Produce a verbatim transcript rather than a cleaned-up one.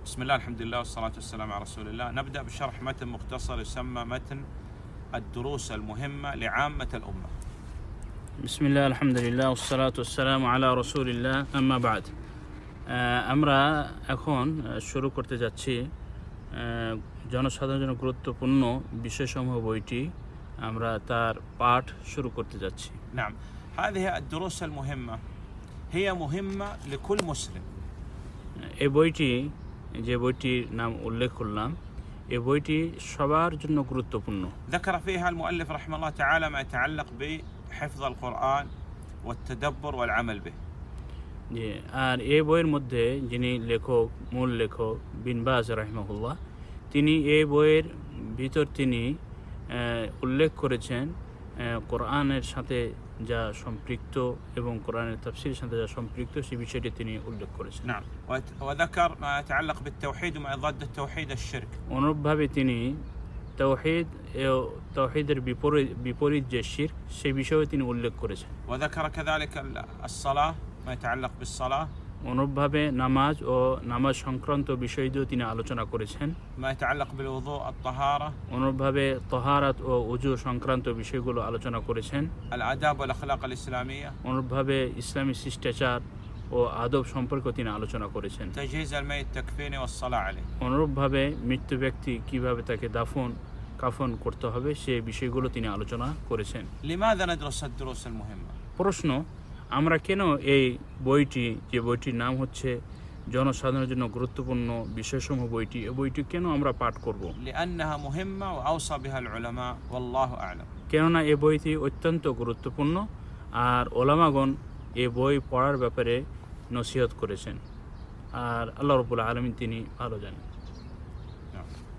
بسم الله الحمد لله والصلاة والسلام على رسول الله. نبدأ بشرح متن مختصر يسمى متن الدروس المهمة لعامة الأمة. بسم الله الحمد لله والصلاة والسلام على رسول الله أما بعد. আমরা এখন শুরু করতে যাচ্ছি জনসাধারণের জন্য গুরুত্বপূর্ণ বিষয়সমূহ বইটি আমরা তার পাঠ শুরু করতে যাচ্ছি। نعم، هذه الدروس المهمة هي مهمة لكل مسلم. এই বইটি যে বইটির নাম উল্লেখ করলাম এই বইটি সবার জন্য গুরুত্বপূর্ণ। ذكر فيها المؤلف رحمه الله تعالى ما يتعلق بحفظ القرآن والتدبر والعمل به. যে আর এই বইয়ের মধ্যে যিনি লেখক মূল লেখক বিন বাজ রাহিমাহুল্লাহ তিনি এই বইয়ের ভিতর তিনি উল্লেখ করেছেন কোরআনের সাথে যা সম্পৃক্ত এবং কোরআনের তাফসীরের সাথে যা সম্পৃক্ত সেই বিষয়টি তিনি উল্লেখ করেছেন। نعم، وذكر ما يتعلق بالتوحيد وما ضد التوحيد الشرك. অনুরূপভাবে তিনি তাওহীদ ও তাওহীদের বিপরীত বিপরীত যে শিরক সেই বিষয়ে তিনি উল্লেখ করেছেন। وذكر كذلك الصلاة ما يتعلق بالصلاة. অনুরূপভাবে নামাজ ও নামাজ সংক্রান্ত বিষয়টিও তিনি আলোচনা করেছেন। ما يتعلق بالوضوء الطهارة. অনুরূপভাবে তাহারাত ও ওযু সংক্রান্ত বিষয়গুলো আলোচনা করেছেন। الآداب والأخلاق الإسلامية. অনুরূপভাবে ইসলামী শিষ্টাচার ও আদব সম্পর্কে তিনি আলোচনা করেছেন। تجهيز الميت تكفينه والصلاة عليه. অনুরূপভাবে মৃত্যু ব্যক্তি কিভাবে তাকে দাফন কাফন করতে হবে সেই বিষয়গুলো তিনি আলোচনা করেছেন। لماذا ندرس الدروس المهمة؟ প্রশ্ন, আমরা কেন এই বইটি যে বইটির নাম হচ্ছে জনসাধারণের জন্য গুরুত্বপূর্ণ বিষয়সমূহ বইটি এই বইটি কেন আমরা পাঠ করব? لأنها مهمة وأوصى بها العلماء والله أعلم. কেননা এই বইটি অত্যন্ত গুরুত্বপূর্ণ আর ওলামাগণ এই বই পড়ার ব্যাপারে নসিহত করেছেন আর আল্লাহ রাব্বুল আলামিন তিনি ভালো জানেন।